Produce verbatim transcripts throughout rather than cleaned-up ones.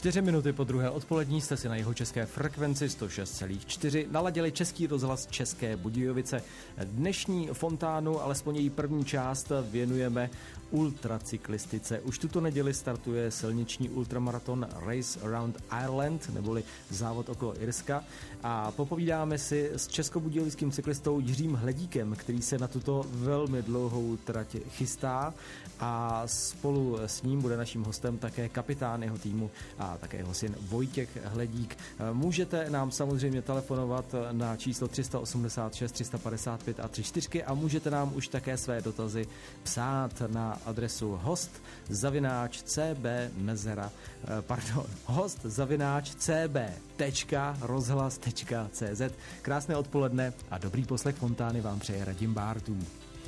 Čtyři minuty po druhé odpolední jste si na jihočeské frekvenci sto šest celá čtyři naladili Český rozhlas České Budějovice. Dnešní fontánu, alespoň její první část, věnujeme ultracyklistice. Už tuto neděli startuje silniční ultramaraton Race Around Ireland, neboli závod okolo Irska. A popovídáme si s českobudějovickým cyklistou Jiřím Hledíkem, který se na tuto velmi dlouhou trať chystá, a spolu s ním bude naším hostem také kapitán jeho týmu a také jeho syn Vojtěch Hledík. Můžete nám samozřejmě telefonovat na číslo tři osmdesát šest, tři padesát pět a tři čtyřky a můžete nám už také své dotazy psát na adresu host zavináč cb mezera, pardon, host zavináč cb tečka rozhlas tečka cz. Krásné odpoledne a dobrý poslech fontány vám přeje Radim Bártů.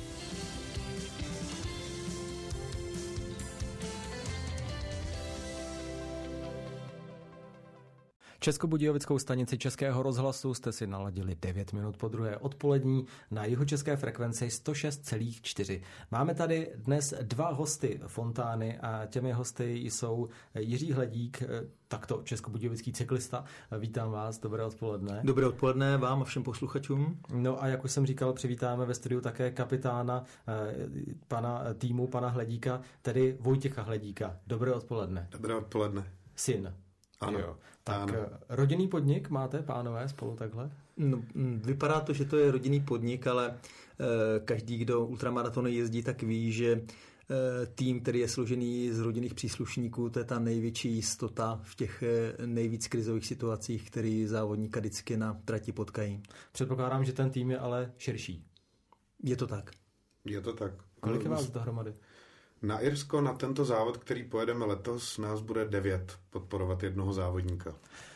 Českobudějovickou stanici Českého rozhlasu jste si naladili devět minut po druhé odpolední na jihočeské frekvenci sto šest celá čtyři. Máme tady dnes dva hosty fontány a těmi hosty jsou Jiří Hledík, takto českobudějovický cyklista. Vítám vás, dobré odpoledne. Dobré odpoledne vám a všem posluchačům. No a jak už jsem říkal, přivítáme ve studiu také kapitána pana týmu, pana Hledíka, tedy Vojtěcha Hledíka. Dobré odpoledne. Dobré odpoledne. Syn. Ano. Jo. Tak ano. Rodinný podnik máte, pánové, spolu takhle? No, vypadá to, že to je rodinný podnik, ale e, každý, kdo ultramaratony jezdí, tak ví, že e, tým, který je složený z rodinných příslušníků, to je ta největší jistota v těch e, nejvíc krizových situacích, který závodníka vždycky na trati potkají. Předpokládám, že ten tým je ale širší. Je to tak. Je to tak. Kolik je vás dohromady? Na Irsko, na tento závod, který pojedeme letos, nás bude devět podporovat jednoho závodníka.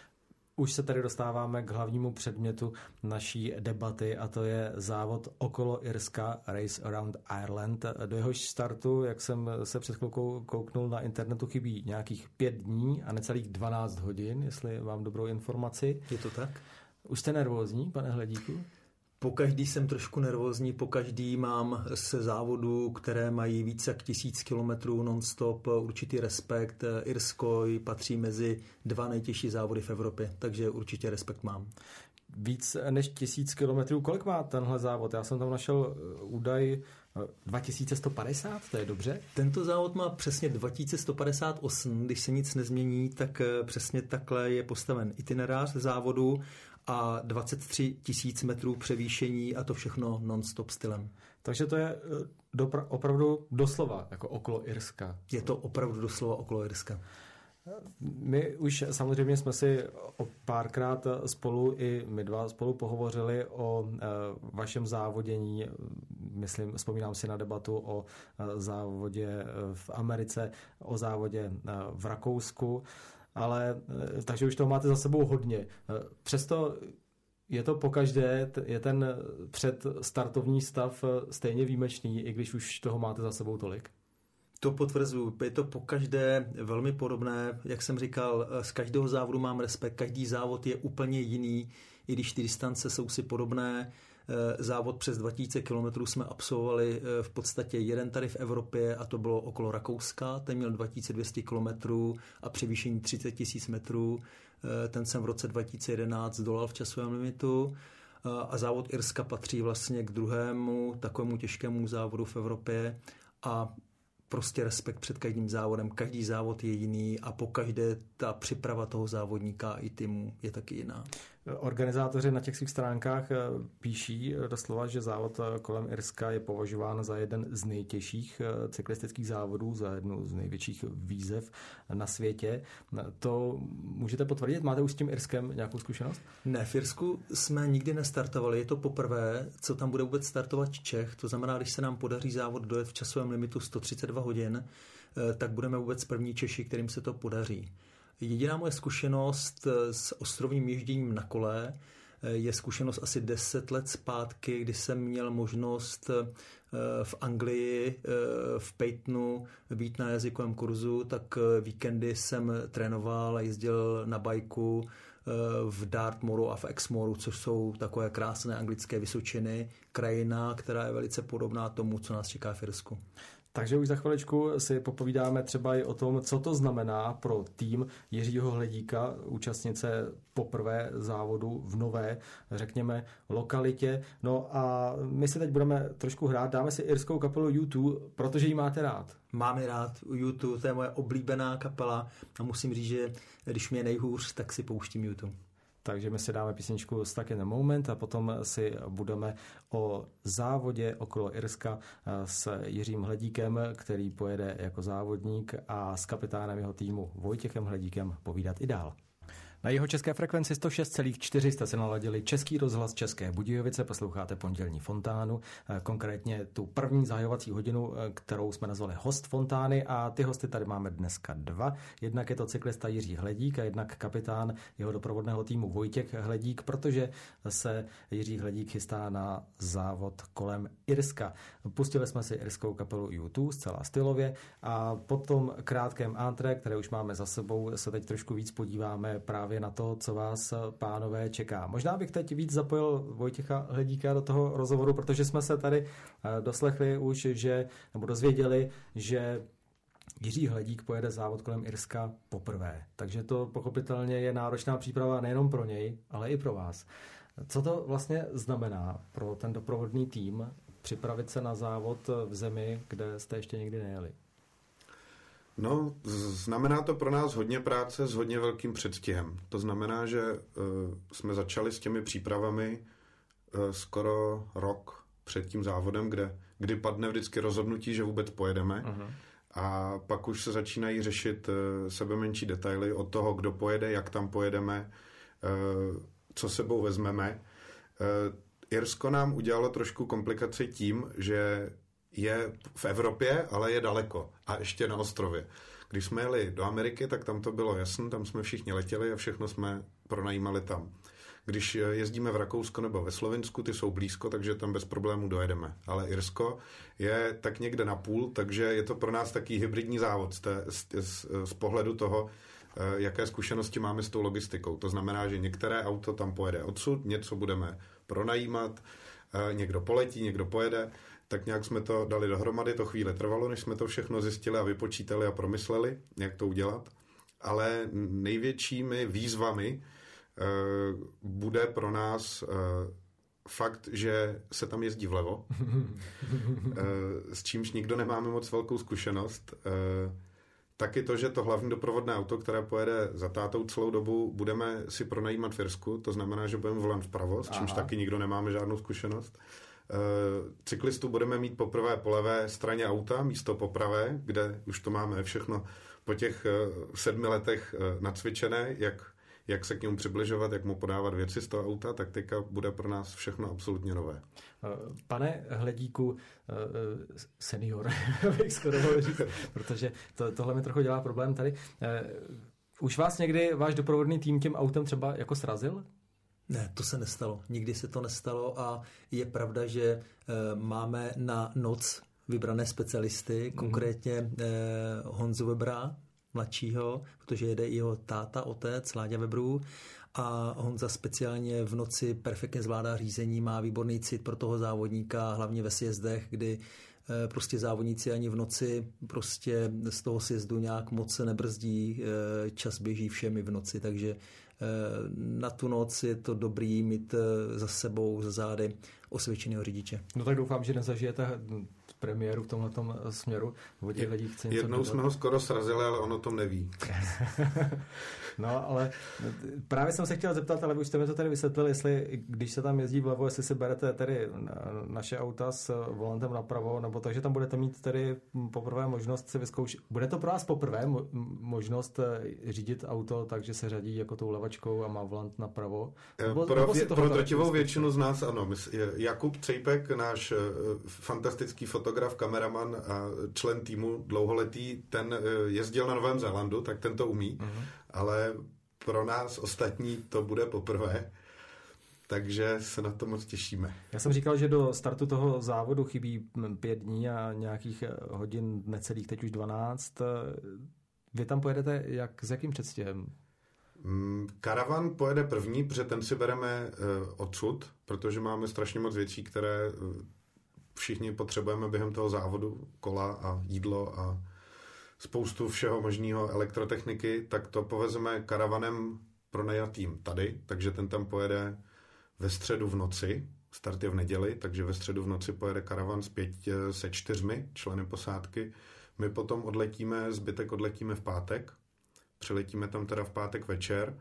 Už se tady dostáváme k hlavnímu předmětu naší debaty, a to je závod okolo Irska, Race Around Ireland. Do jehož startu, jak jsem se před chvilkou kouknul na internetu, chybí nějakých pět dní a necelých dvanáct hodin, jestli mám dobrou informaci. Je to tak? Už jste nervózní, pane Hledíku? Pokaždý jsem trošku nervózní, pokaždý mám se závodů, které mají více jak tisíc kilometrů non-stop, určitý respekt. Irsko patří mezi dva nejtěžší závody v Evropě, takže určitě respekt mám. Víc než tisíc kilometrů. Kolik má tenhle závod? Já jsem tam našel údaj dva tisíce sto padesát, to je dobře? Tento závod má přesně dva tisíce sto padesát osm, když se nic nezmění, tak přesně takhle je postaven itinerář závodu a dvacet tři tisíc metrů převýšení a to všechno non-stop stylem. Takže to je dopra- opravdu doslova jako okolo Irska. Je to opravdu doslova okolo Irska. My už samozřejmě jsme si o párkrát spolu, i my dva spolu pohovořili o e, vašem závodění. Myslím, vzpomínám si na debatu o e, závodě v Americe, o závodě e, v Rakousku, ale e, takže už toho máte za sebou hodně. E, přesto je to pokaždé, je ten předstartovní stav stejně výjimečný, i když už toho máte za sebou tolik? To potvrzuji, je to pokaždé velmi podobné, jak jsem říkal, z každého závodu mám respekt, každý závod je úplně jiný, i když ty distance jsou si podobné. Závod přes dva tisíce kilometrů jsme absolvovali v podstatě jeden tady v Evropě a to bylo okolo Rakouska, ten měl dva tisíce dvě stě kilometrů a převýšení třicet tisíc metrů, ten jsem v roce dva tisíce jedenáct dolal v časovém limitu. A závod Irska patří vlastně k druhému takovému těžkému závodu v Evropě a prostě respekt před každým závodem. Každý závod je jiný a pokaždé ta příprava toho závodníka i týmu je taky jiná. Organizátoři na těch svých stránkách píší doslova, že závod kolem Irska je považován za jeden z nejtěžších cyklistických závodů, za jednu z největších výzev na světě. To můžete potvrdit? Máte už s tím Irskem nějakou zkušenost? Ne, v Irsku jsme nikdy nestartovali. Je to poprvé, co tam bude vůbec startovat Čech. To znamená, když se nám podaří závod dojet v časovém limitu sto třicet dva hodin, tak budeme vůbec první Češi, kterým se to podaří. Jediná moje zkušenost s ostrovním ježděním na kole je zkušenost asi deset let zpátky, kdy jsem měl možnost v Anglii, v Peytonu být na jazykovém kurzu, tak víkendy jsem trénoval a jezdil na bajku v Dartmooru a v Exmooru, což jsou takové krásné anglické vysočiny, krajina, která je velice podobná tomu, co nás čeká v Irsku. Takže už za chviličku si popovídáme třeba i o tom, co to znamená pro tým Jiřího Hledíka účastnit se poprvé závodu v nové, řekněme, lokalitě. No a my si teď budeme trošku hrát, dáme si irskou kapelu U dva, protože ji máte rád. Máme rád U dva, to je moje oblíbená kapela a musím říct, že když mě je nejhůř, tak si pouštím U dva. Takže my si dáme písničku Stuck in a Moment a potom si budeme o závodě okolo Irska s Jiřím Hledíkem, který pojede jako závodník, a s kapitánem jeho týmu Vojtěchem Hledíkem povídat i dál. Na jeho české frekvenci sto šest celá čtyři jste se naladili Český rozhlas České Budějovice, posloucháte pondělní fontánu, konkrétně tu první zahajovací hodinu, kterou jsme nazvali Host fontány, a ty hosty tady máme dneska dva. Jednak je to cyklista Jiří Hledík a jednak kapitán jeho doprovodného týmu Vojtěch Hledík, protože se Jiří Hledík chystá na závod kolem Irska. Pustili jsme si irskou kapelu U dva zcela stylově a po tom krátkém antré, které už máme za sebou, se teď trošku víc podíváme právě na to, co vás, pánové, čeká. Možná bych teď víc zapojil Vojtěcha Hledíka do toho rozhovoru, protože jsme se tady doslechli už, že, nebo dozvěděli, že Jiří Hledík pojede závod kolem Irska poprvé. Takže to pochopitelně je náročná příprava nejenom pro něj, ale i pro vás. Co to vlastně znamená pro ten doprovodný tým připravit se na závod v zemi, kde jste ještě nikdy nejeli? No, znamená to pro nás hodně práce s hodně velkým předstihem. To znamená, že uh, jsme začali s těmi přípravami uh, skoro rok před tím závodem, kde, kdy padne vždycky rozhodnutí, že vůbec pojedeme. Uh-huh. A pak už se začínají řešit uh, sebe menší detaily od toho, kdo pojede, jak tam pojedeme, uh, co sebou vezmeme. Uh, Irsko nám udělalo trošku komplikaci tím, že je v Evropě, ale je daleko a ještě na ostrově. Když jsme jeli do Ameriky, tak tam to bylo jasné, tam jsme všichni letěli a všechno jsme pronajímali tam. Když jezdíme v Rakousku nebo ve Slovinsku, ty jsou blízko, takže tam bez problémů dojedeme. Ale Irsko je tak někde na půl, takže je to pro nás taký hybridní závod z, té, z, z, z pohledu toho, jaké zkušenosti máme s tou logistikou. To znamená, že některé auto tam pojede odsud, něco budeme pronajímat, někdo poletí, někdo pojede. Tak nějak jsme to dali dohromady, to chvíli trvalo, než jsme to všechno zjistili a vypočítali a promysleli, jak to udělat. Ale největšími výzvami e, bude pro nás e, fakt, že se tam jezdí vlevo, e, s čímž nikdo nemáme moc velkou zkušenost. E, taky to, že to hlavní doprovodné auto, které pojede za tátou celou dobu, budeme si pronajímat v Irsku, to znamená, že budeme volant vpravo, s čímž Aha. taky nikdo nemáme žádnou zkušenost. Cyklistu budeme mít poprvé po levé straně auta, místo po pravé, kde už to máme všechno po těch sedmi letech nacvičené, jak, jak se k němu přibližovat, jak mu podávat věci z toho auta, tak teďka bude pro nás všechno absolutně nové. Pane Hledíku, senior, bych skoro mohl říct, protože to, tohle mi trochu dělá problém tady. Už vás někdy váš doprovodný tým tím autem třeba jako srazil? Ne, to se nestalo. Nikdy se to nestalo a je pravda, že e, máme na noc vybrané specialisty, mm. konkrétně e, Honzu Webera, mladšího, protože jede i jeho táta, otec, Láďa Weberů, a Honza speciálně v noci perfektně zvládá řízení, má výborný cit pro toho závodníka, hlavně ve sjezdech, kdy e, prostě závodníci ani v noci prostě z toho sjezdu nějak moc se nebrzdí, e, čas běží všemi v noci, takže na tu noc je to dobrý mít za sebou, za zády osvědčeného řidiče. No tak doufám, že nezažijete premiéru v tomhletom směru. Je, jednou jsme ho skoro srazili, ale on o tom neví. No, ale právě jsem se chtěl zeptat, ale už jste mi to tady vysvětlili, jestli když se tam jezdí vlevo, jestli si berete tedy naše auta s volantem napravo, nebo takže tam budete mít tedy poprvé možnost si vyzkoušet. Bude to pro vás poprvé mo- možnost řídit auto, takže se řadí jako tou levačkou a má volant napravo? Nebo, pro nebo pro drtivou většinu z nás ano. Jakub Cejpek, náš fantastický fotograf, kameraman a člen týmu dlouholetý, ten jezdil na Novém Zélandu, tak ten to umí. Uh-huh. Ale pro nás ostatní to bude poprvé, takže se na to moc těšíme. Já jsem říkal, že do startu toho závodu chybí pět dní a nějakých hodin necelých, teď už dvanáct. Vy tam pojedete jak, s jakým předstihem? Karavan pojede první, protože ten si bereme uh, odsud, protože máme strašně moc věcí, které uh, všichni potřebujeme během toho závodu kola a jídlo a spoustu všeho možného elektrotechniky, tak to povezeme karavanem pronajatým tady, takže ten tam pojede ve středu v noci, start je v neděli, takže ve středu v noci pojede karavan s pět, se čtyřmi členy posádky. My potom odletíme, zbytek odletíme v pátek, přiletíme tam teda v pátek večer.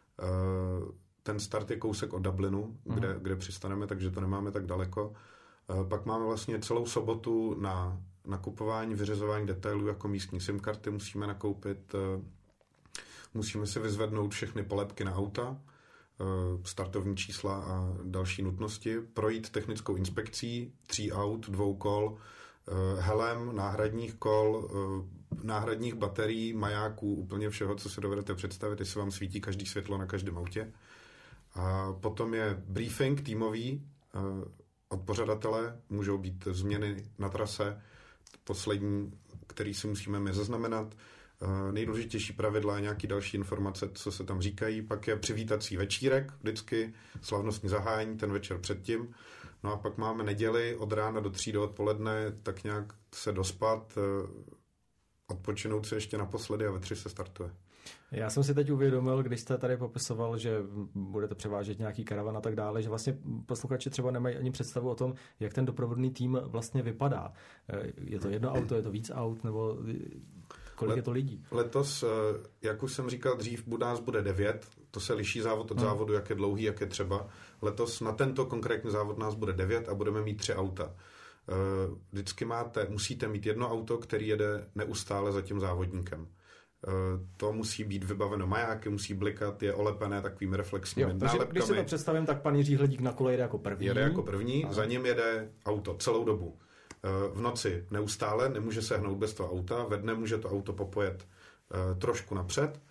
Ten start je kousek od Dublinu, kde, uh-huh. kde přistaneme, takže to nemáme tak daleko. Pak máme vlastně celou sobotu na nakupování, vyřizování detailů jako místní SIM karty musíme nakoupit. Musíme si vyzvednout všechny polepky na auta, startovní čísla a další nutnosti, projít technickou inspekcí tří aut, dvou kol, helem, náhradních kol, náhradních baterií, majáků, úplně všeho, co si dovedete představit, jestli vám svítí každý světlo na každém autě. A potom je briefing týmový od pořadatele, můžou být změny na trase, poslední, který si musíme my zaznamenat, nejdůležitější pravidla a nějaké další informace, co se tam říkají. Pak je přivítací večírek, vždycky slavnostní zahájení ten večer předtím. No a pak máme neděli od rána do tří do odpoledne, tak nějak se dospat, odpočinout se ještě naposledy a ve tři se startuje. Já jsem si teď uvědomil, když jste tady popisoval, že budete převážet nějaký karavan a tak dále, že vlastně posluchači třeba nemají ani představu o tom, jak ten doprovodný tým vlastně vypadá. Je to jedno auto, je to víc aut, nebo kolik Let, je to lidí? Letos, jak už jsem říkal dřív, nás bude devět, to se liší závod od hmm. závodu, jak je dlouhý, jak je třeba. Letos na tento konkrétní závod nás bude devět a budeme mít tři auta. Vždycky máte, musíte mít jedno auto, který jede neustále za tím závodníkem. To musí být vybaveno majáky, musí blikat, je olepené takovými reflexními nálepkami. Když si to představím, tak pan Jiří Hledík na kole jede jako první. Jede jako první, Aha. za ním jede auto celou dobu. V noci neustále, nemůže se hnout bez toho auta, ve dne může to auto popojet trošku napřed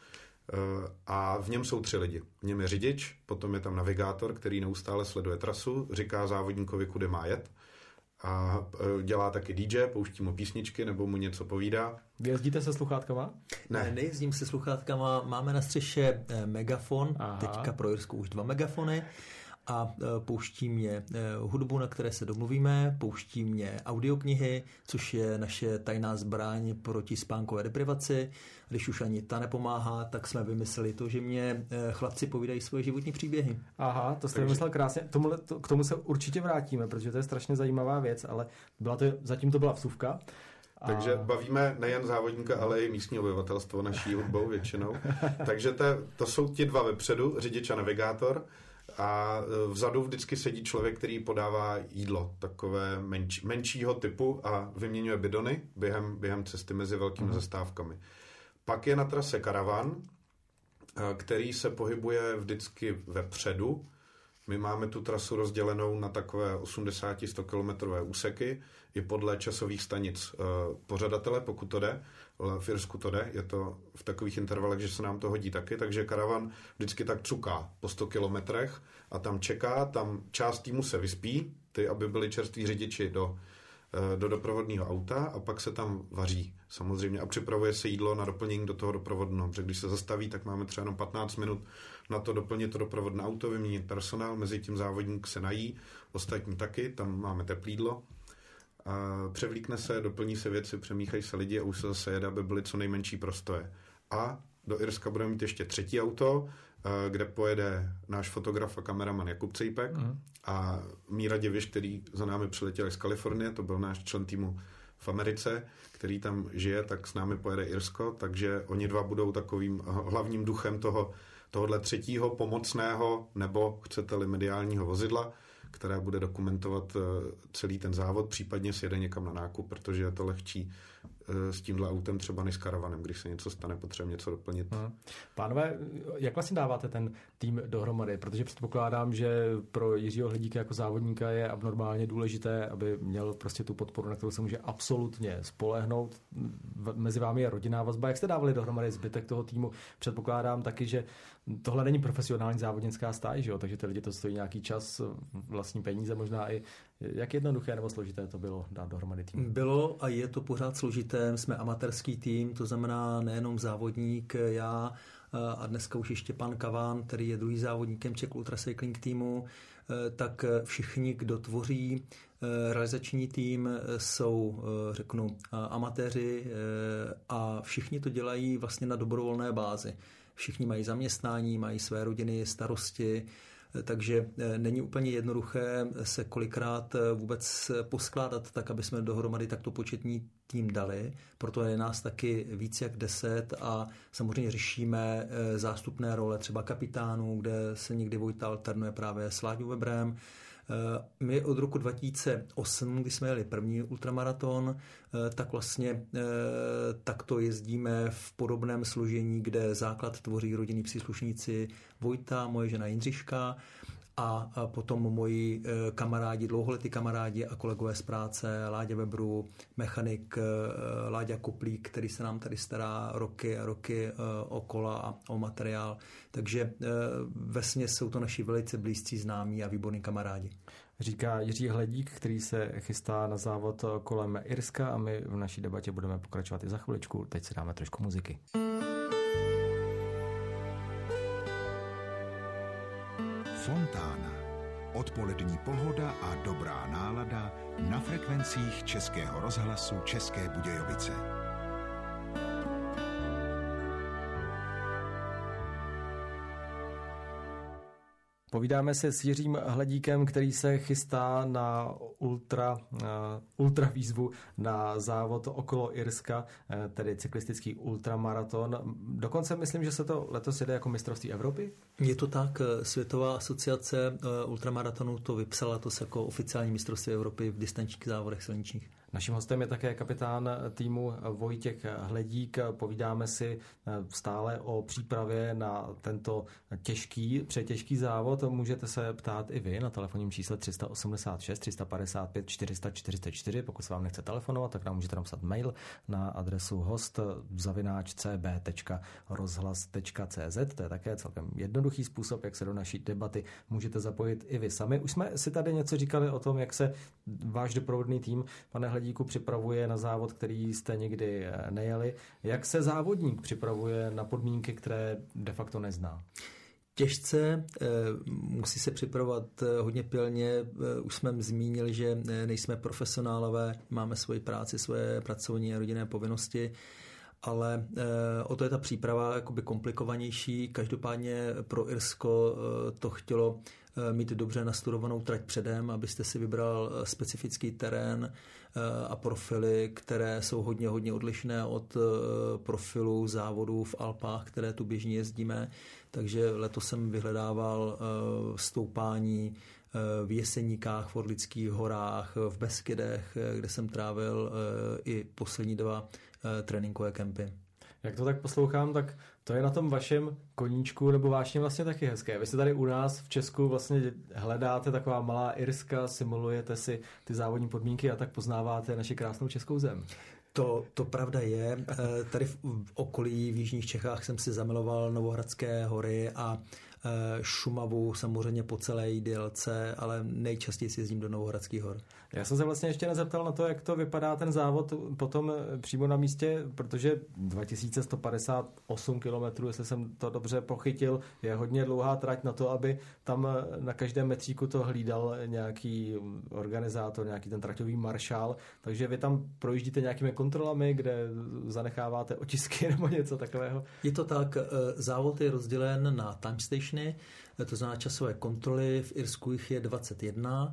a v něm jsou tři lidi. V něm je řidič, potom je tam navigátor, který neustále sleduje trasu, říká závodníkovi, kudy má jet. A dělá taky dý džej, pouští mu písničky nebo mu něco povídá. Vy jezdíte se sluchátkama? Ne, nejezdím se sluchátkama. Máme na střeše megafon, Aha. teďka pro Jirsku už dva megafony a pouští mě hudbu, na které se domluvíme, pouští mě audioknihy, což je naše tajná zbraň proti spánkové deprivaci. Když už ani ta nepomáhá, tak jsme vymysleli to, že mě chlapci povídají svoje životní příběhy. Aha, to jste Takže... vymyslel krásně. K tomu, to, k tomu se určitě vrátíme, protože to je strašně zajímavá věc, ale byla to, zatím to byla vsuvka. A... Takže bavíme nejen závodníka, ale i místní obyvatelstvo naší hudbou většinou. Takže to, to jsou ti dva vepředu, řidič a navigátor. A vzadu vždycky sedí člověk, který podává jídlo, takové menč, menšího typu a vyměňuje bidony během, během cesty mezi velkými uh-huh. zastávkami. Pak je na trase karavan, který se pohybuje vždycky vepředu. My máme tu trasu rozdělenou na takové osmdesát až sto kilometrové úseky i podle časových stanic pořadatele, pokud to jde. V Irsku to jde, je to v takových intervalech, že se nám to hodí taky, takže karavan vždycky tak cuká po sto kilometrech a tam čeká, tam část týmu se vyspí, ty, aby byli čerství řidiči do, do doprovodného auta a pak se tam vaří samozřejmě a připravuje se jídlo na doplnění do toho doprovodného, protože když se zastaví, tak máme třeba jenom patnáct minut na to doplnit to doprovodné auto, vyměnit personál, mezi tím závodník se nají, ostatní taky, tam máme teplé jídlo. A převlíkne se, doplní se věci, přemíchají se lidi a už se zase jede, aby byly co nejmenší prostoje. A do Irska budeme mít ještě třetí auto, kde pojede náš fotograf a kameraman Jakub Cejpek mm. a Míra Diviš, který za námi přiletěl z Kalifornie, to byl náš člen týmu v Americe, který tam žije, tak s námi pojede Irsko, takže oni dva budou takovým hlavním duchem toho, tohohle třetího pomocného nebo chcete-li mediálního vozidla, která bude dokumentovat celý ten závod, případně si jede někam na nákup, protože je to lehčí s tímhle autem třeba než s karavanem, když se něco stane, potřebuje něco doplnit. Hmm. Pánové, jak vlastně dáváte ten tým dohromady? Protože předpokládám, že pro Jiřího Hledíka jako závodníka je abnormálně důležité, aby měl prostě tu podporu, na kterou se může absolutně spolehnout. Mezi vámi je rodinná vazba. Jak jste dávali dohromady zbytek toho týmu? Předpokládám taky, že tohle není profesionální závodnická stáj, že jo? Takže ty lidi to stojí nějaký čas, vlastní peníze možná i. Jak jednoduché nebo složité to bylo dát dohromady tým? Bylo a je to pořád složité. Jsme amatérský tým, to znamená nejenom závodník, já a dneska už ještě pan Kaván, který je druhý závodníkem Czech Ultra Cycling týmu, tak všichni, kdo tvoří Realizační tým jsou, řeknu, amatéři a všichni to dělají vlastně na dobrovolné bázi. Všichni mají zaměstnání, mají své rodiny, starosti, takže není úplně jednoduché se kolikrát vůbec poskládat tak, aby jsme dohromady takto početní tým dali. Proto je nás taky víc jak deset a samozřejmě řešíme zástupné role třeba kapitánů, kde se někdy Vojta alternuje právě s Láďou Weberem. My od roku dva tisíce osm, kdy jsme jeli první ultramaraton, tak vlastně takto jezdíme v podobném složení, kde základ tvoří rodinní příslušníci Vojta, moje žena Jindřiška a potom moji kamarádi, dlouholetí kamarádi a kolegové z práce, Láďa Weberu, mechanik Láďa Koplík, který se nám tady stará roky a roky o kola a o materiál. Takže vesměs jsou to naši velice blízcí známí a výborní kamarádi. Říká Jiří Hledík, který se chystá na závod kolem Irska a my v naší debatě budeme pokračovat i za chviličku. Teď si dáme trošku muziky. Fontána. Odpolední pohoda a dobrá nálada na frekvencích Českého rozhlasu České Budějovice. Povídáme se s Jiřím Hledíkem, který se chystá na ultra, uh, ultra výzvu na závod okolo Irska, uh, tedy cyklistický ultramaraton. Dokonce myslím, že se to letos jede jako mistrovství Evropy? Je to tak, Světová asociace uh, ultramaratonů to vypsala to jako oficiální mistrovství Evropy v distančních závodech silničních. Naším hostem je také kapitán týmu Vojtěch Hledík. Povídáme si stále o přípravě na tento těžký, přetěžký závod. Můžete se ptát i vy na telefonním čísle tři osm šest, tři padesát pět, čtyři čtyřicet čtyři. Pokud se vám nechce telefonovat, tak nám můžete napsat mail na adresu host zavináč c b tečka rozhlas tečka c z. To je také celkem jednoduchý způsob, jak se do naší debaty můžete zapojit i vy sami. Už jsme si tady něco říkali o tom, jak se váš doprovodný tým, pane Hledíku, připravuje na závod, který jste nikdy nejeli. Jak se závodník připravuje na podmínky, které de facto nezná? Těžce, musí se připravovat hodně pilně. Už jsme zmínili, že nejsme profesionálové, máme svoji práci, svoje pracovní a rodinné povinnosti, ale o to je ta příprava jakoby komplikovanější. Každopádně pro Irsko to chtělo mít dobře nastudovanou trať předem, abyste si vybral specifický terén a profily, které jsou hodně, hodně odlišné od profilů závodů v Alpách, které tu běžně jezdíme. Takže letos jsem vyhledával stoupání v Jeseníkách, v Orlických horách, v Beskydech, kde jsem trávil i poslední dva tréninkové kempy. Jak to tak poslouchám, tak to je na tom vašem koníčku nebo vášně vlastně taky hezké. Vy se tady u nás v Česku vlastně hledáte taková malá Irska, simulujete si ty závodní podmínky a tak poznáváte naši krásnou českou zem. To, to pravda je. Tady v okolí v jižních Čechách jsem si zamiloval Novohradské hory a Šumavu samozřejmě po celé její délce, ale nejčastěji si jezdím do Novohradských hor. Já jsem se vlastně ještě nezeptal na to, jak to vypadá ten závod potom přímo na místě, protože dva tisíce sto padesát osm kilometrů, jestli jsem to dobře pochytil, je hodně dlouhá trať na to, aby tam na každém metříku to hlídal nějaký organizátor, nějaký ten traťový maršál, takže vy tam projíždíte nějakými kontrolami, kde zanecháváte otisky nebo něco takového? Je to tak, závod je rozdělen na time stationy, to znamená časové kontroly, v Irsku jich je dvacet jedna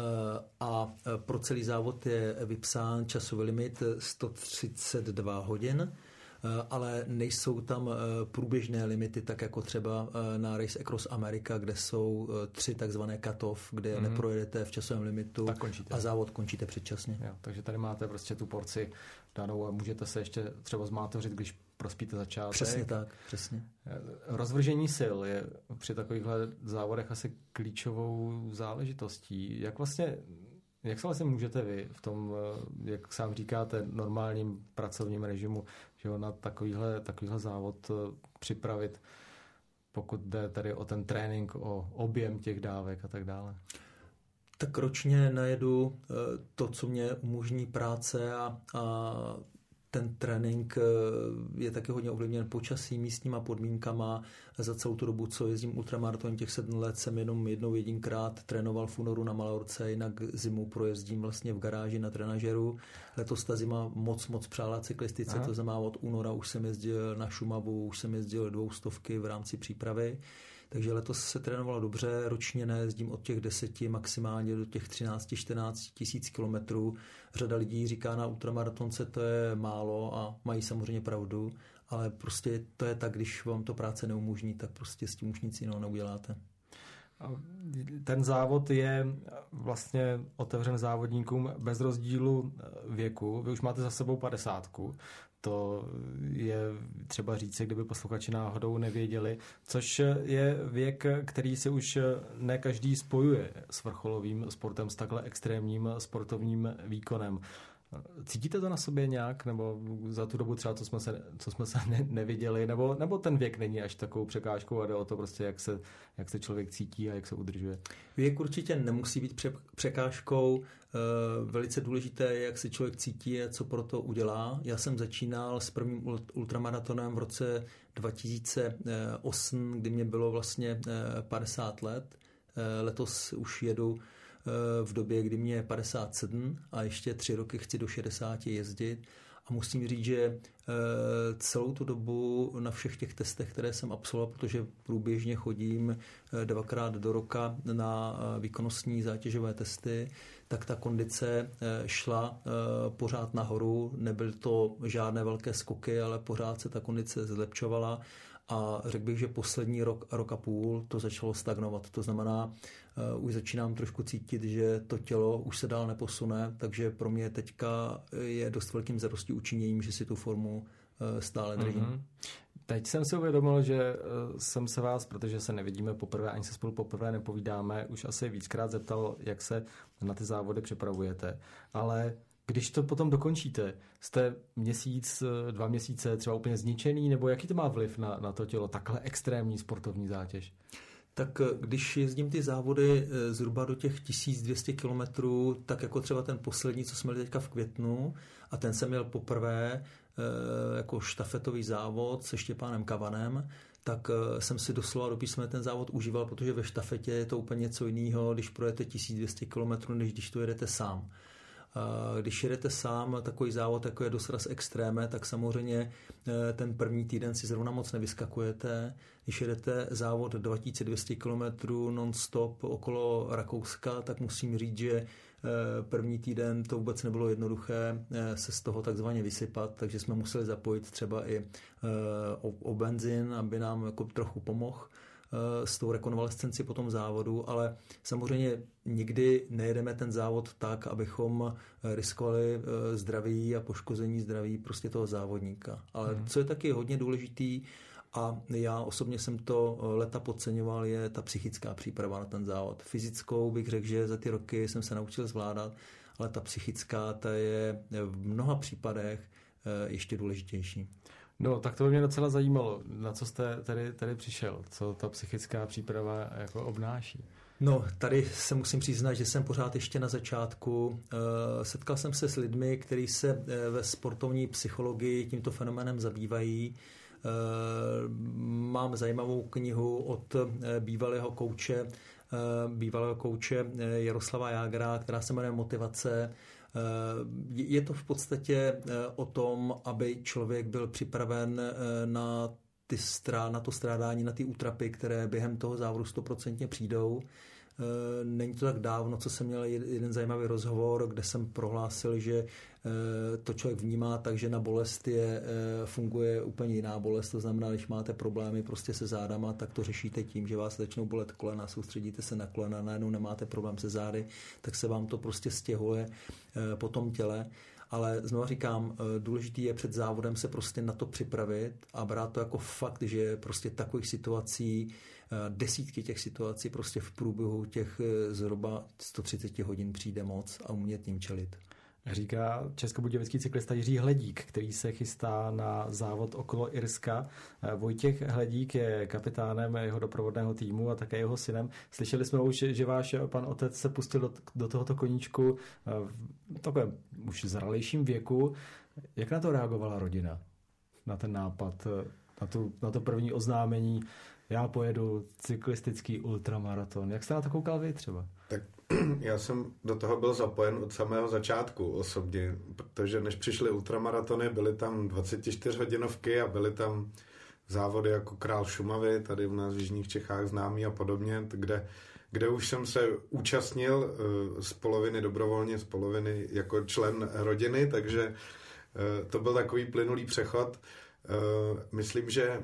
a pro celý závod je vypsán časový limit sto třicet dva hodin, ale nejsou tam průběžné limity, tak jako třeba na Race Across America, kde jsou tři takzvané cut-off, kde mm-hmm. neprojedete v časovém limitu a závod končíte předčasně. Jo, takže tady máte prostě tu porci danou a můžete se ještě třeba zmátořit, když prospíte začátek. Přesně tak, přesně. Rozvržení sil je při takovýchhle závodech asi klíčovou záležitostí. Jak vlastně Jak se vlastně můžete vy v tom, jak sám říkáte, normálním pracovním režimu, že ho na takovýhle, takovýhle závod připravit, pokud jde tady o ten trénink, o objem těch dávek a tak dále? Tak ročně najedu to, co mě umožní práce a, a ten trénink je taky hodně ovlivněn počasí, místníma podmínkama. Za celou tu dobu, co jezdím ultramaraton, těch sedm let, jsem jenom jednou jedinkrát trénoval v únoru na Malorce, jinak zimu projezdím vlastně v garáži na trenažeru. Letos ta zima moc, moc přála cyklistice, Aha. to znamená od února už jsem jezdil na Šumavu, už jsem jezdil dvoustovky v rámci přípravy. Takže letos se trénovalo dobře, ročně nejezdím od těch deseti maximálně do těch třináct čtrnáct tisíc kilometrů. Řada lidí říká na ultramaratonce, to je málo a mají samozřejmě pravdu, ale prostě to je tak, když vám to práce neumožní, tak prostě s tím už nic jiného neuděláte. Ten závod je vlastně otevřen závodníkům bez rozdílu věku. Vy už máte za sebou padesátku. To je třeba říct, kdyby posluchači náhodou nevěděli, což je věk, který si už ne každý spojuje s vrcholovým sportem, s takhle extrémním sportovním výkonem. Cítíte to na sobě nějak, nebo za tu dobu třeba, co jsme se, co jsme se ne, neviděli, nebo, nebo ten věk není až takovou překážkou a jde o to prostě, jak se, jak se člověk cítí a jak se udržuje? Věk určitě nemusí být překážkou. Velice důležité je, jak se člověk cítí a co pro to udělá. Já jsem začínal s prvním ultramaratonem v roce dva tisíce osm, kdy mě bylo vlastně padesát let. Letos už jedu v době, kdy mě je padesát sedm a ještě tři roky chci do šedesáti jezdit. A musím říct, že celou tu dobu na všech těch testech, které jsem absolvoval, protože průběžně chodím dvakrát do roka na výkonnostní zátěžové testy, tak ta kondice šla pořád nahoru. Nebyly to žádné velké skoky, ale pořád se ta kondice zlepšovala. A řekl bych, že poslední rok a rok a půl to začalo stagnovat. To znamená, uh, už začínám trošku cítit, že to tělo už se dál neposune, takže pro mě teďka je dost velkým zarostí učiněním, že si tu formu uh, stále držím. Mm-hmm. Teď jsem si uvědomil, že uh, jsem se vás, protože se nevidíme poprvé, ani se spolu poprvé nepovídáme, už asi víckrát zeptal, jak se na ty závody připravujete. Ale když to potom dokončíte, jste měsíc, dva měsíce třeba úplně zničený, nebo jaký to má vliv na, na to tělo, takhle extrémní sportovní zátěž? Tak když jezdím ty závody zhruba do těch tisíc dvě stě kilometrů, tak jako třeba ten poslední, co jsme měli teďka v květnu, a ten jsem měl poprvé jako štafetový závod se Štěpánem Kavanem, tak jsem si doslova do písmene ten závod užíval, protože ve štafetě je to úplně něco jiného, když projete tisíc dvě stě kilometrů, než když to jedete sám. Když jedete sám takový závod, jako je Dosraz Extreme, tak samozřejmě ten první týden si zrovna moc nevyskakujete. Když jedete závod dva tisíce dvě stě kilometrů non-stop okolo Rakouska, tak musím říct, že první týden to vůbec nebylo jednoduché se z toho takzvaně vysypat, takže jsme museli zapojit třeba i o, o benzín, aby nám jako trochu pomohl s tou rekonvalescenci po tom závodu, ale samozřejmě nikdy nejedeme ten závod tak, abychom riskovali zdraví a poškození zdraví prostě toho závodníka. Ale hmm. co je taky hodně důležitý, a já osobně jsem to leta podceňoval, je ta psychická příprava na ten závod. Fyzickou bych řekl, že za ty roky jsem se naučil zvládat, ale ta psychická, ta je v mnoha případech ještě důležitější. No, tak to by mě docela zajímalo, na co jste tady, tady přišel, co ta psychická příprava jako obnáší. No, tady se musím přiznat, že jsem pořád ještě na začátku. Setkal jsem se s lidmi, kteří se ve sportovní psychologii tímto fenoménem zabývají. Mám zajímavou knihu od bývalého kouče, bývalého kouče Jaroslava Jágra, která se jmenuje Motivace. Je to v podstatě o tom, aby člověk byl připraven na, ty strá, na to strádání, na ty útrapy, které během toho závodu stoprocentně přijdou. Není to tak dávno, co jsem měl jeden zajímavý rozhovor, kde jsem prohlásil, že to člověk vnímá tak, že na bolest je, funguje úplně jiná bolest. To znamená, když máte problémy prostě se zádama, tak to řešíte tím, že vás začnou bolet kolena, soustředíte se na kolena, najednou nemáte problém se zády, tak se vám to prostě stěhuje po tom těle. Ale znovu říkám, důležitý je před závodem se prostě na to připravit a brát to jako fakt, že prostě takových situací, desítky těch situací prostě v průběhu těch zhruba sto třicet hodin přijde moc a umět jim čelit. Říká českobudějovický cyklista Jiří Hledík, který se chystá na závod okolo Irska. Vojtěch Hledík je kapitánem jeho doprovodného týmu a také jeho synem. Slyšeli jsme už, že váš pan otec se pustil do, do tohoto koníčku v takovém už zralejším věku. Jak na to reagovala rodina? Na ten nápad, na, tu, na to první oznámení, já pojedu cyklistický ultramaraton. Jak jste na to koukal vy třeba? Tak já jsem do toho byl zapojen od samého začátku osobně, protože než přišly ultramaratony, byly tam dvacetičtyřhodinovky a byly tam závody jako Král Šumavy, tady u nás v jižních Čechách známý a podobně, kde, kde už jsem se účastnil z poloviny dobrovolně, z poloviny jako člen rodiny, takže to byl takový plynulý přechod. Myslím, že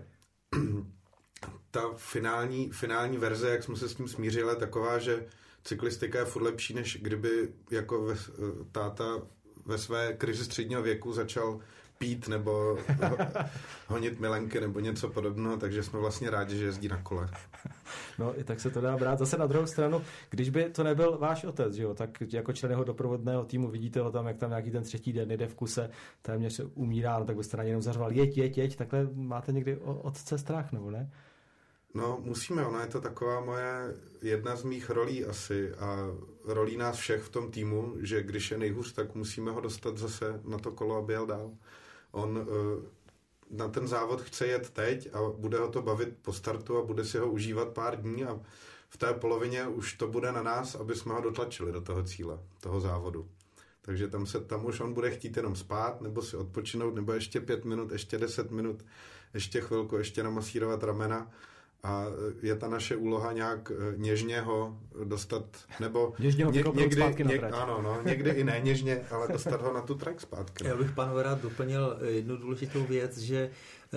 ta finální, finální verze, jak jsme se s tím smířili, je taková, že cyklistika je furt lepší, než kdyby jako ve, táta ve své krizi středního věku začal pít nebo honit milenky nebo něco podobného, takže jsme vlastně rádi, že jezdí na kole. No i tak se to dá brát. Zase na druhou stranu, když by to nebyl váš otec, že jo, tak jako člen jeho doprovodného týmu vidíte ho tam, jak tam nějaký ten třetí den jde v kuse, téměř umírá, no, tak byste na něj jenom zařval, jeď, jeď, jeď, takhle máte někdy o otce strach, nebo ne? No musíme, ona je to taková moje jedna z mých rolí asi a rolí nás všech v tom týmu, že když je nejhůř, tak musíme ho dostat zase na to kolo, aby jel dál. On na ten závod chce jet teď a bude ho to bavit po startu a bude si ho užívat pár dní a v té polovině už to bude na nás, aby jsme ho dotlačili do toho cíle, toho závodu. Takže tam, se, tam už on bude chtít jenom spát, nebo si odpočinout, nebo ještě pět minut, ještě deset minut, ještě chvilku, ještě namasírovat ramena. A je ta naše úloha nějak něžně ho dostat, nebo něžně ho ně, někdy, zpátky něk, ano, no, někdy i ne něžně, ale dostat ho na tu trať zpátky. Já bych, pánové, rád doplnil jednu důležitou věc, že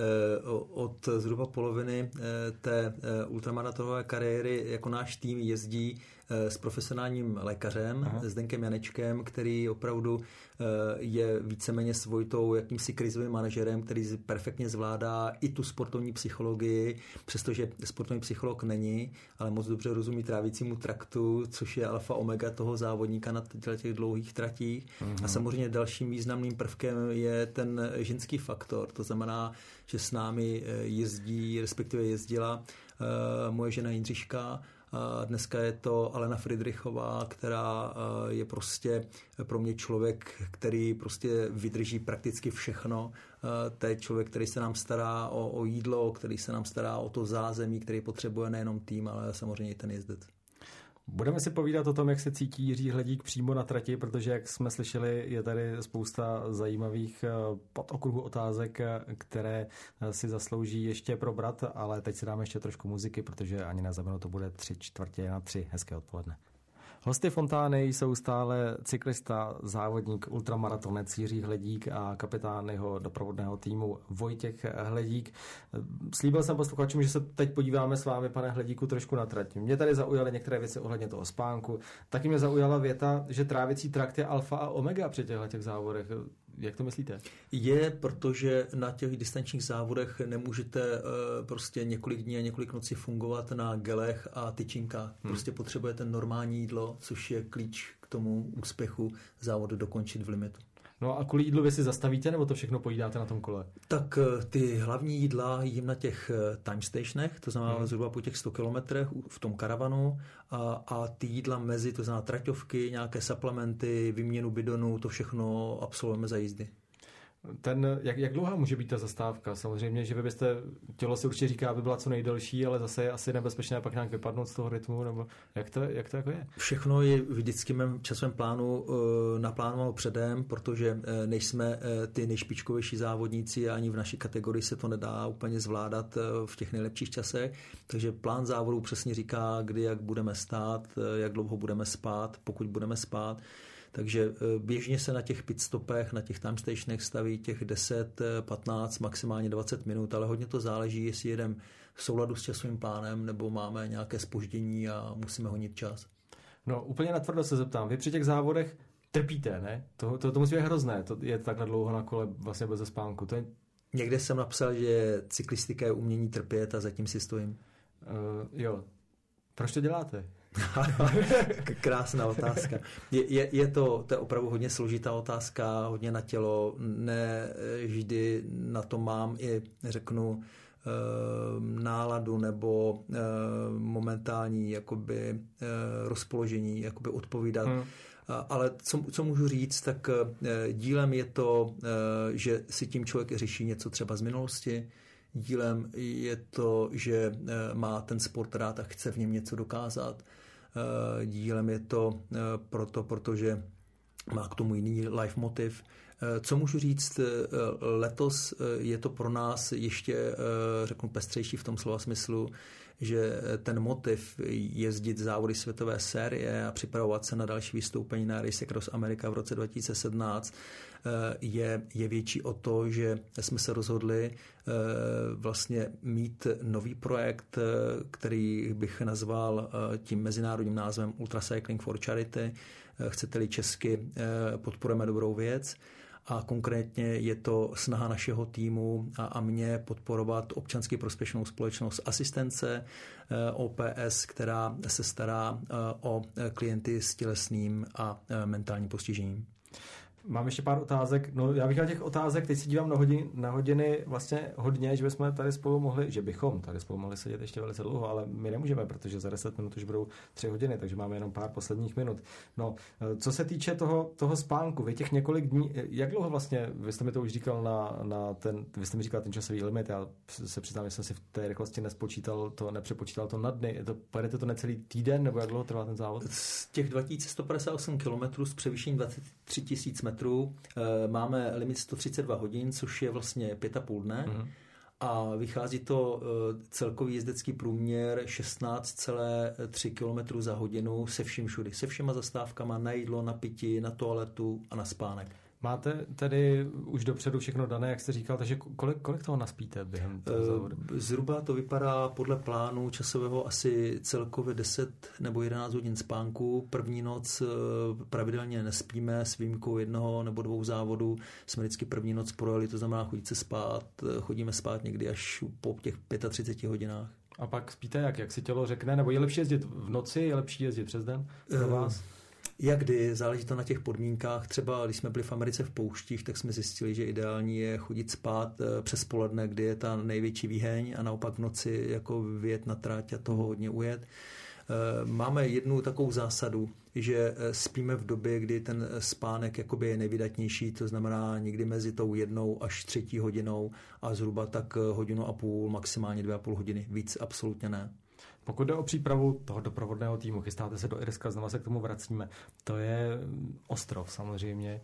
od zhruba poloviny té ultramaratonové kariéry jako náš tým jezdí s profesionálním lékařem, Aha. Zdenkem Janečkem, který opravdu je víceméně s Vojtou jakýmsi krizovým manažerem, který perfektně zvládá i tu sportovní psychologii, přestože sportovní psycholog není, ale moc dobře rozumí trávicímu traktu, což je alfa omega toho závodníka na těch dlouhých tratích. Aha. A samozřejmě dalším významným prvkem je ten ženský faktor, to znamená, že s námi jezdí, respektive jezdila moje žena Jindřiška. Dneska je to Alena Friedrichová, která je prostě pro mě člověk, který prostě vydrží prakticky všechno. To je člověk, který se nám stará o, o jídlo, který se nám stará o to zázemí, který potřebuje nejenom tým, ale samozřejmě i ten jezdec. Budeme si povídat o tom, jak se cítí Jiří Hledík přímo na trati, protože, jak jsme slyšeli, je tady spousta zajímavých podokruhů otázek, které si zaslouží ještě probrat, ale teď si dáme ještě trošku muziky, protože ani na závěr to bude tři čtvrtě na tři. Hezké odpoledne. Hosty Fontány jsou stále cyklista, závodník, ultramaratonec Jiří Hledík a kapitán jeho doprovodného týmu Vojtěch Hledík. Slíbil jsem posluchačům, že se teď podíváme s vámi, pane Hledíku, trošku na trať. Mě tady zaujaly některé věci ohledně toho spánku. Taky mě zaujala věta, že trávicí trakt je alfa a omega při těchto těch závodech. Jak to myslíte? Je, protože na těch distančních závodech nemůžete uh, prostě několik dní a několik nocí fungovat na gelech a tyčinkách. Hmm. Prostě potřebujete normální jídlo, což je klíč k tomu úspěchu závodu dokončit v limitu. No a kvůli jídlu vy si zastavíte, nebo to všechno pojídáte na tom kole? Tak ty hlavní jídla jím na těch time stationech, to znamená hmm. zhruba po těch sto kilometrech v tom karavanu a, a ty jídla mezi, to znamená traťovky, nějaké suplementy, výměnu bidonů, to všechno absolvujeme za jízdy. Ten, jak, jak dlouhá může být ta zastávka? Samozřejmě, že vy byste, tělo si určitě říká, aby byla co nejdelší, ale zase je asi nebezpečné pak nějak vypadnout z toho rytmu, nebo jak to, jak to jako je? Všechno je vždycky v mém časovém plánu uh, naplánováno předem, protože uh, nejsme uh, ty nejšpičkovější závodníci a ani v naší kategorii se to nedá úplně zvládat uh, v těch nejlepších časech, takže plán závodu přesně říká, kdy, jak budeme stát, uh, jak dlouho budeme spát, pokud budeme spát. Takže běžně se na těch pitstopech, na těch time stationech staví těch deset, patnáct, maximálně dvacet minut, ale hodně to záleží, jestli jedeme v souladu s časovým plánem, nebo máme nějaké zpoždění a musíme honit čas. No úplně natvrdo se zeptám, vy při těch závodech trpíte, ne? To, to, to musí být hrozné, to je takhle dlouho na kole vlastně bez spánku. To je... Někde jsem napsal, že cyklistika je umění trpět a zatím si stojím. Uh, jo. Proč to děláte? Krásná otázka. Je, je, je to, to je opravdu hodně složitá otázka, hodně na tělo. Ne vždy na to mám i, řeknu, náladu nebo momentální jakoby rozpoložení jakoby odpovídat. Hmm. Ale co, co můžu říct, tak dílem je to, že si tím člověk řeší něco třeba z minulosti. Dílem je to, že má ten sport rád a chce v něm něco dokázat. Dílem je to proto, protože má k tomu jiný life motiv. Co můžu říct, letos je to pro nás ještě, řeknu, pestřejší v tom slova smyslu, že ten motiv jezdit závody světové série a připravovat se na další vystoupení na Race Across America v roce dva tisíce sedmnáct je, je větší o to, že jsme se rozhodli vlastně mít nový projekt, který bych nazval tím mezinárodním názvem Ultra Cycling for Charity. Chcete-li česky, podporujeme dobrou věc. A konkrétně je to snaha našeho týmu a, a mě podporovat občansky prospěšnou společnost Asistence O P S, která se stará o klienty s tělesným a mentálním postižením. Mám ještě pár otázek. No, já bych na těch otázek, teď si dívám na hodiny, na hodiny vlastně hodně, že bychom tady spolu mohli, že bychom tady spolu mohli sedět ještě velice dlouho, ale my nemůžeme, protože za deset minut už budou tři hodiny, takže máme jenom pár posledních minut. No, co se týče toho, toho spánku, vy těch několik dní, jak dlouho vlastně, vy jste mi to už říkal na, na ten, vy jste mi říkal ten časový limit, já se přiznám, že jsem si v té rychlosti nespočítal to, nepřepočítal to na dny. To, pojedete to necelý týden, nebo jak dlouho trvá ten závod? Z těch dva tisíce sto padesát osm kilometrů s převýšením dvacet tři tisíc metrů máme limit sto třicet dva hodin, což je vlastně pět a půl dne. Mm-hmm. A vychází to celkový jezdecký průměr šestnáct celá tři kilometru za hodinu se vším všudy. Se všema zastávkama na jídlo, na pití, na toaletu a na spánek. Máte tedy už dopředu všechno dané, jak jste říkal, takže kolik, kolik toho naspíte během toho závodu? Zhruba to vypadá podle plánu časového asi celkově deset nebo jedenáct hodin spánku. První noc pravidelně nespíme, s výjimkou jednoho nebo dvou závodů jsme vždycky první noc projeli, to znamená chodit se spát, chodíme spát někdy až po těch třicet pět hodinách. A pak spíte jak? Jak si tělo řekne? Nebo je lepší jezdit v noci, je lepší jezdit přes den pro vás? Jak kdy, záleží to na těch podmínkách. Třeba když jsme byli v Americe v pouštích, tak jsme zjistili, že ideální je chodit spát přes poledne, kdy je ta největší výheň a naopak v noci jako vyjet na trať a toho hodně ujet. Máme jednu takovou zásadu, že spíme v době, kdy ten spánek jakoby je nejvydatnější, to znamená někdy mezi tou jednou až třetí hodinou a zhruba tak hodinu a půl, maximálně dvě a půl hodiny. Víc absolutně ne. Pokud jde o přípravu toho doprovodného týmu, chystáte se do Irska, znovu se k tomu vracíme. To je ostrov samozřejmě,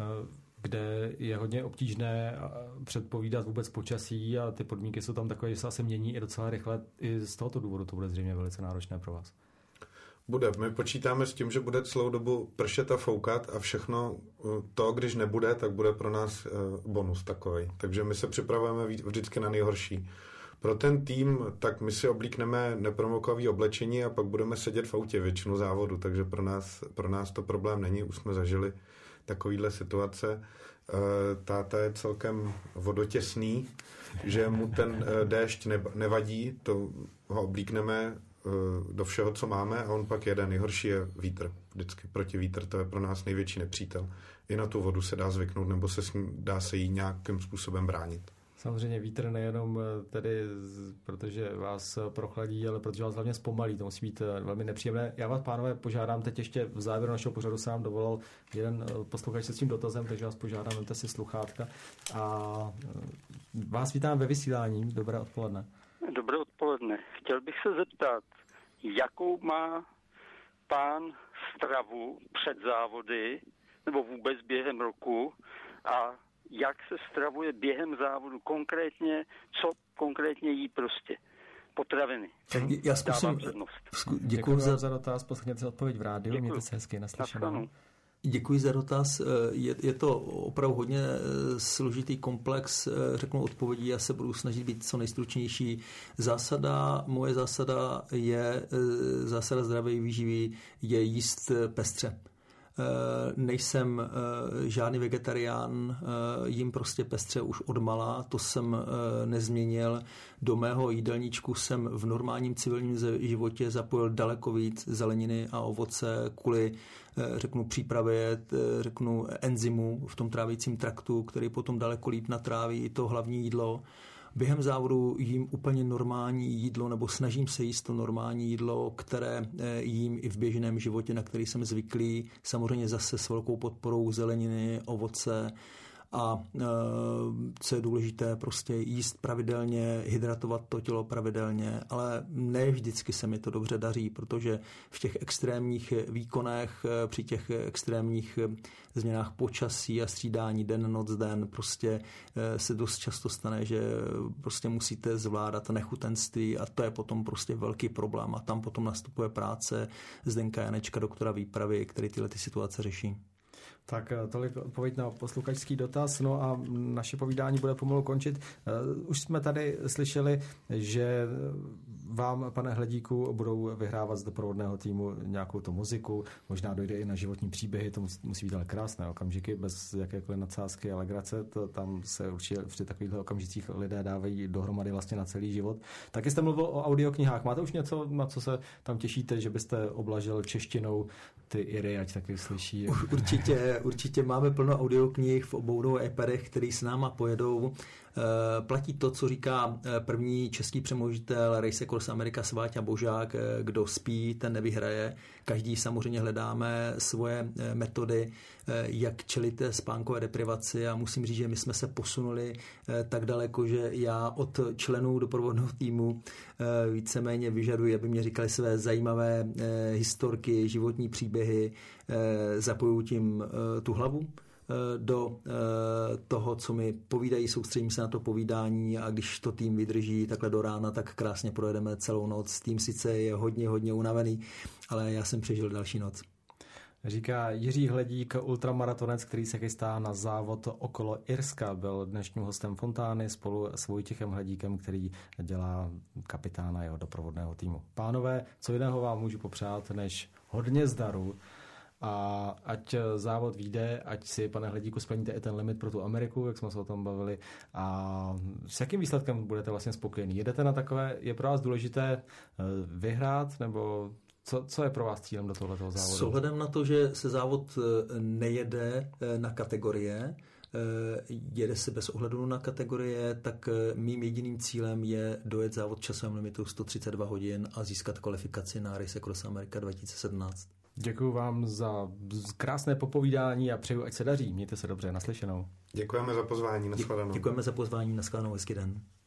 kde je hodně obtížné předpovídat vůbec počasí a ty podmínky jsou tam takové, že se asi mění i docela rychle. I z tohoto důvodu to bude zřejmě velice náročné pro vás. Bude. My počítáme s tím, že bude celou dobu pršet a foukat a všechno to, když nebude, tak bude pro nás bonus takovej. Takže my se připravujeme vždycky na nejhorší. Pro ten tým, tak my si oblíkneme nepromokové oblečení a pak budeme sedět v autě většinu závodu, takže pro nás, pro nás to problém není, už jsme zažili takovýhle situace. Táta je celkem vodotěsný, že mu ten déšť nevadí, to ho oblíkneme do všeho, co máme a on pak jede. Nejhorší je vítr. Vždycky proti vítr, to je pro nás největší nepřítel. I na tu vodu se dá zvyknout, nebo se s ním dá se jí nějakým způsobem bránit. Samozřejmě vítr nejenom tedy, protože vás prochladí, ale protože vás hlavně zpomalí. To musí být velmi nepříjemné. Já vás, pánové, požádám teď ještě v závěru našeho pořadu se nám dovolal jeden posluchač se s tím dotazem, takže vás požádám, vemte si sluchátka. A vás vítám ve vysílání. Dobré odpoledne. Dobré odpoledne. Chtěl bych se zeptat, jakou má pán stravu před závody nebo vůbec během roku a jak se stravuje během závodu, konkrétně, co konkrétně jí prostě. Potraviny. Tak já zkusím. Děkuji za, za dotaz, poslechněte si odpověď v rádiu, děkuji. Mějte se hezky, naslyšenou. Děkuji za dotaz. Je, je to opravdu hodně složitý komplex, řeknu odpovědí, já se budu snažit být co nejstručnější. Zásada, moje zásada je, zásada zdravé výživy je jíst pestře. nejsem žádný vegetarián, jím prostě pestře už odmala, to jsem nezměnil. Do mého jídelníčku jsem v normálním civilním životě zapojil daleko víc zeleniny a ovoce kvůli, řeknu, přípravě, řeknu, enzymu v tom trávícím traktu, který potom daleko líp natráví to hlavní jídlo. Během závodu jím úplně normální jídlo, nebo snažím se jíst to normální jídlo, které jím i v běžném životě, na který jsem zvyklý, samozřejmě zase s velkou podporou zeleniny, ovoce a co je důležité, prostě jíst pravidelně, hydratovat to tělo pravidelně, ale ne vždycky se mi to dobře daří, protože v těch extrémních výkonech, při těch extrémních změnách počasí a střídání den, noc, den, prostě se dost často stane, že prostě musíte zvládat nechutenství a to je potom prostě velký problém a tam potom nastupuje práce Zdenka Janečka, doktora výpravy, který tyhle ty situace řeší. Tak tolik odpověď na posluchačský dotaz, no a naše povídání bude pomalu končit. Už jsme tady slyšeli, že vám, pane Hledíku, budou vyhrávat z doprovodného týmu nějakou tu muziku, možná dojde i na životní příběhy, to musí, musí být ale krásné okamžiky, bez jakékoliv nadsázky a legrace, to, tam se určitě při takovýchto okamžicích lidé dávají dohromady vlastně na celý život. Taky jste mluvil o audioknihách, máte už něco, na co se tam těšíte, že byste oblažil češtinou ty iry, ať taky slyší? Určitě, určitě máme plno audioknih v obou dvou iPadech, který s náma pojedou. Platí to, co říká první český přemožitel Race Across America Sváťa Božák, kdo spí, ten nevyhraje. Každý samozřejmě hledáme svoje metody, jak čelit spánkové deprivaci a musím říct, že my jsme se posunuli tak daleko, že já od členů doprovodného týmu víceméně vyžaduji, aby mě říkali své zajímavé historky, životní příběhy, zapojuji tím tu hlavu do toho, co mi povídají, soustředím se na to povídání a když to tým vydrží takhle do rána, tak krásně projedeme celou noc. Tým sice je hodně, hodně unavený, ale já jsem přežil další noc. Říká Jiří Hledík, ultramaratonec, který se chystá na závod okolo Irska. Byl dnešním hostem Fontány spolu s Vojtěchem Hledíkem, který dělá kapitána jeho doprovodného týmu. Pánové, co jiného vám můžu popřát, než hodně zdaru a ať závod vyjde, ať si, pane Hledíku, splníte i ten limit pro tu Ameriku, jak jsme se o tom bavili, a s jakým výsledkem budete vlastně spokojený? Jedete na takové, je pro vás důležité vyhrát, nebo co, co je pro vás cílem do tohoto závodu? S ohledem na to, že se závod nejede na kategorie, jede se bez ohledu na kategorie, tak mým jediným cílem je dojet závod časovém limitu sto třicet dva hodin a získat kvalifikaci na Race Across America dva tisíce sedmnáct. Děkuji vám za krásné popovídání a přeju, ať se daří. Mějte se dobře, naslyšenou. Děkujeme za pozvání, nashledanou. Děkujeme za pozvání, nashledanou, hezký den.